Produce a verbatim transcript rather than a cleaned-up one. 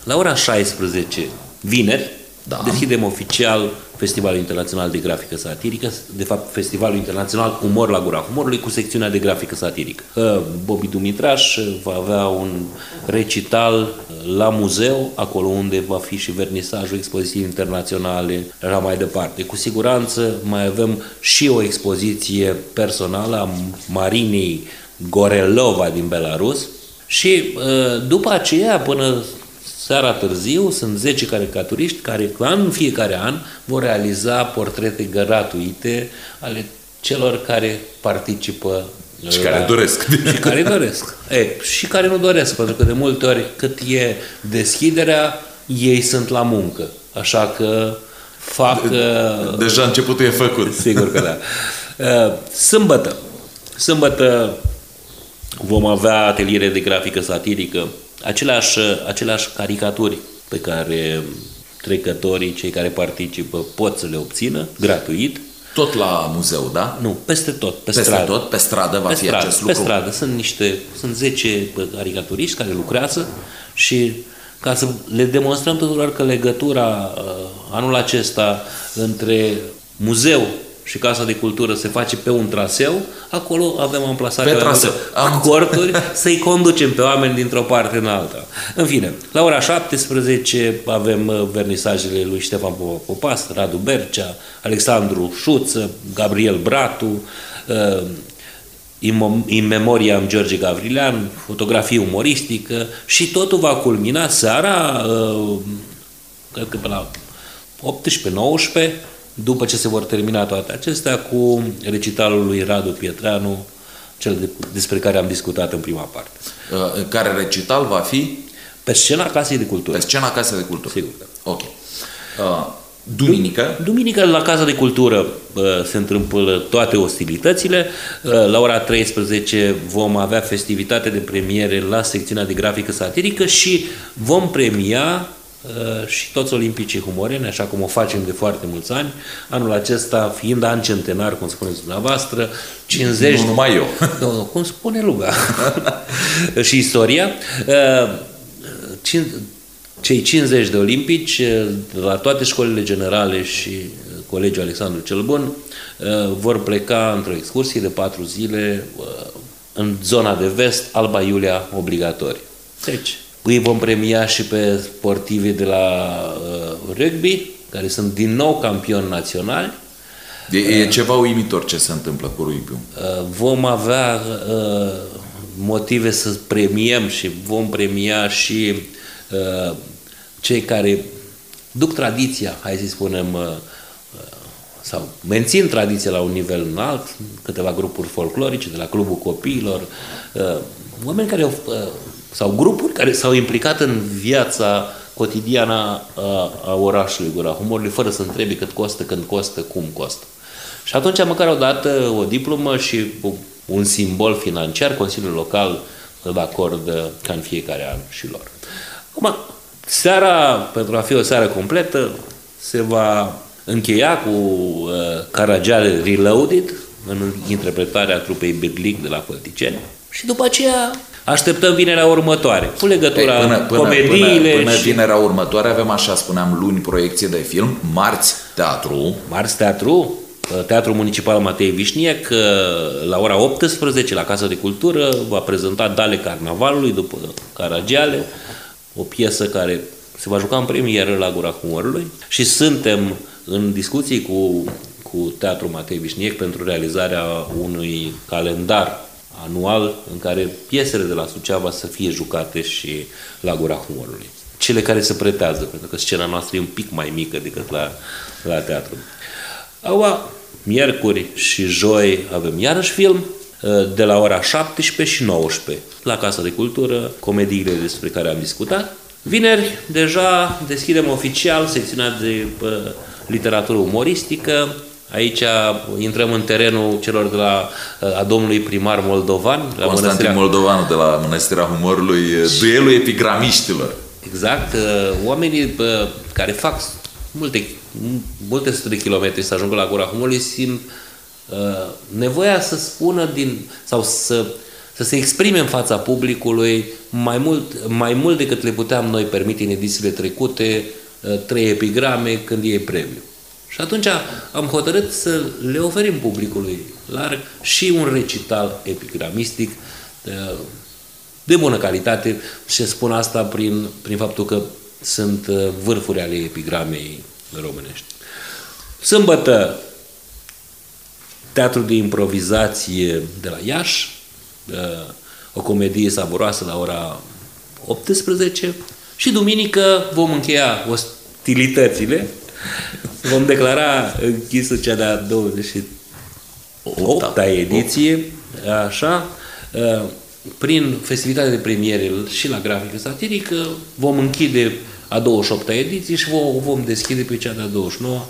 La ora șaisprezece, vineri, da. deschidem oficial Festivalul Internațional de Grafică Satirică, de fapt Festivalul Internațional Umor la Gura Humorului cu secțiunea de grafică satirică. Bobby Dumitraș va avea un recital la muzeu, acolo unde va fi și vernisajul expoziției internaționale, așa mai departe. Cu siguranță mai avem și o expoziție personală a Marinei Gorelova din Belarus și după aceea, până seara târziu, sunt zece caricaturiști care în fiecare an vor realiza portrete gratuite ale celor care participă. Și care la... doresc. Și care doresc. E, și care nu doresc, pentru că de multe ori cât e deschiderea, ei sunt la muncă. Așa că fac... De, deja începutul e făcut. Sigur că da. Sâmbătă. Sâmbătă vom avea ateliere de grafică satirică, aceleași, aceleași caricaturi pe care trecătorii, cei care participă, pot să le obțină gratuit. Tot la muzeu, da? Nu, peste tot, pe peste stradă. tot, pe stradă va pe fi stradă, acest lucru? Pe stradă, sunt niște, sunt zece caricaturiști care lucrează și ca să le demonstrăm tuturor că legătura anul acesta între muzeu și Casa de Cultură se face pe un traseu, acolo avem amplasate pe traseu. corturi să-i conducem pe oameni dintr-o parte în alta. În fine, la ora șaptesprezece avem vernisajele lui Ștefan Popas, Radu Bercea, Alexandru Șuță, Gabriel Bratu, In Memoriam George Gavrilean, fotografie umoristică și totul va culmina seara, cred că pe la optsprezece nouăsprezece, după ce se vor termina toate acestea, cu recitalul lui Radu Pietreanu, cel de, despre care am discutat în prima parte. Uh, care recital va fi? Pe scena Casei de Cultură. Pe scena Casei de Cultură. Sigur. Ok. Uh, duminică? Duminică la Casa de Cultură uh, se întâmplă toate ostilitățile. Uh, la ora treisprezece vom avea festivitate de premiere la secțiunea de grafică satirică și vom premia Uh, și toți olimpicii humoreni, așa cum o facem de foarte mulți ani. Anul acesta, fiind an centenar, cum spuneți dumneavoastră, cincizeci... Nu numai eu. Nu, cum spune lumea. Și istoria. Uh, cei cincizeci de olimpici, la toate școlile generale și Colegiul Alexandru cel Bun, uh, vor pleca într-o excursie de patru zile uh, în zona de vest, Alba Iulia, obligatoriu. Deci, îi vom premia și pe sportivii de la uh, rugby, care sunt din nou campioni naționali. E, e ceva uimitor ce se întâmplă cu rugby. Uh, vom avea uh, motive să premiem și vom premia și uh, cei care duc tradiția, hai să spunem, uh, sau mențin tradiția la un nivel înalt, câteva grupuri folclorice de la Clubul Copiilor, uh, oameni care au uh, sau grupuri care s-au implicat în viața cotidiană a, a orașului Gura Humorului, fără să întrebi cât costă, când costă, cum costă. Și atunci, măcar o dată, o diplomă și un simbol financiar, Consiliul Local îl acordă ca în fiecare an și lor. Acum, seara, pentru a fi o seară completă, se va încheia cu uh, Caragiale Reloaded, în interpretarea trupei Birlic de la Fălticeni, și după aceea așteptăm vinerea următoare, cu legătura până, până, comediile. Până, până și... vinerea următoare avem, așa spuneam, luni proiecție de film, marți teatru. Marți teatru, Teatrul Municipal Matei Vișniec, la ora optsprezece, la Casa de Cultură, va prezenta Dale Carnavalului, după Caragiale, o piesă care se va juca în premieră la Gura Humorului și suntem în discuții cu, cu Teatrul Matei Vișniec pentru realizarea unui calendar anual în care piesele de la Suceava să fie jucate și la Gura Humorului. Cele care se pretează, pentru că scena noastră e un pic mai mică decât la, la teatru. Aua, miercuri și joi avem iarăși film, de la ora șaptesprezece și nouăsprezece la Casa de Cultură, comediile despre care am discutat. Vineri deja deschidem oficial secțiunea de literatură umoristică. Aici intrăm în terenul celor de la a domnului primar moldovan. La Constantin Mănăstirea... Moldovanu de la Mănăstirea Humorului, duelul epigramiștilor. Exact. Oamenii care fac multe, multe sute de kilometri să ajungă la Gura Humorului simt nevoia să spună din, sau să să se exprime în fața publicului mai mult, mai mult decât le puteam noi permite în edițiile trecute, trei epigrame când e premiu. Și atunci am hotărât să le oferim publicului larg și un recital epigramistic de bună calitate și spun asta prin, prin faptul că sunt vârfuri ale epigramei românești. Sâmbătă, Teatrul de improvizație de la Iași, o comedie savuroasă la ora optsprezece și duminică vom încheia ostilitățile, vom declara închisă cea de-a douăzeci și opta ediție, așa, prin festivitatea de premiere și la grafică satirică, vom închide a douăzeci și opta ediție și vom, vom deschide pe cea de-a douăzeci și noua